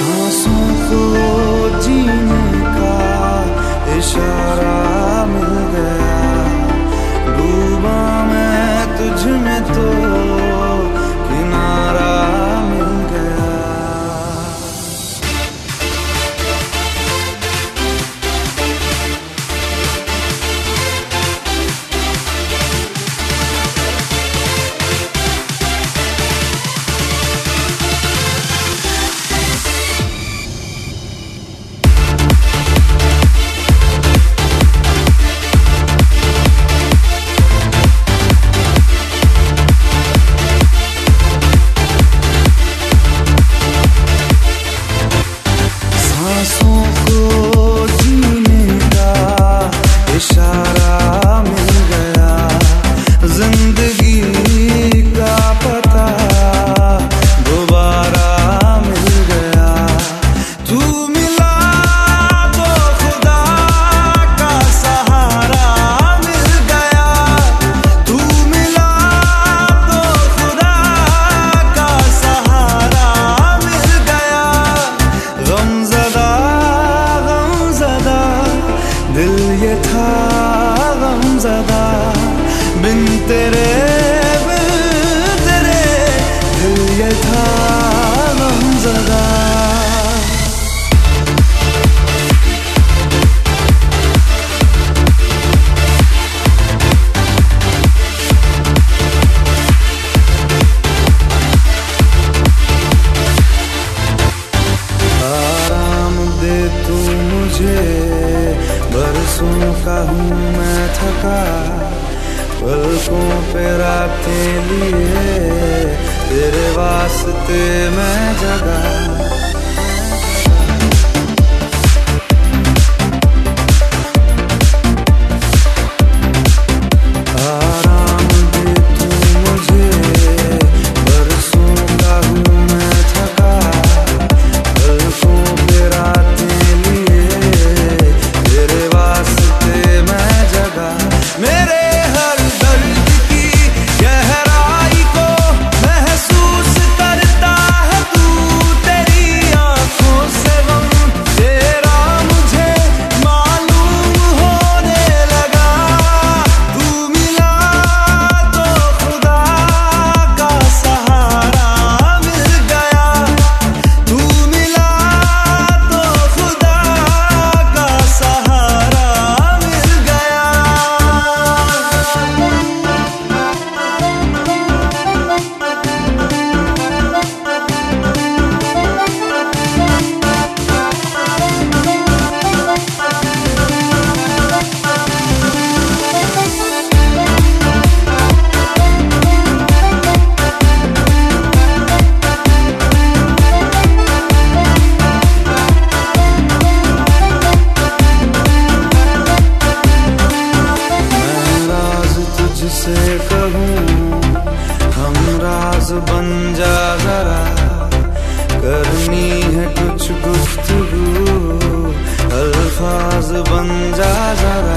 सांसों को जीने का इशारा मिल गया, डूबा मैं तुझ में तो किनारा मिल गया। सांसों को जीने का इशारा मिल गया, जिंदगी का पता दोबारा मिल गया। तू मिला तो खुदा का सहारा मिल गया, तू मिला तो खुदा का सहारा मिल गया। गमज़दा दिल ये था गमज़दा, बिन तेरे दिल ये था गमज़दा। आराम दे तू मुझे, बरसों का हूँ मैं थका, पलकों पे रात के लिए तेरे वास्ते मैं जगा। से कहूँ हम राज बन जा जरा, करनी है कुछ गुफ्तगू, अल्फाज बन जा जरा।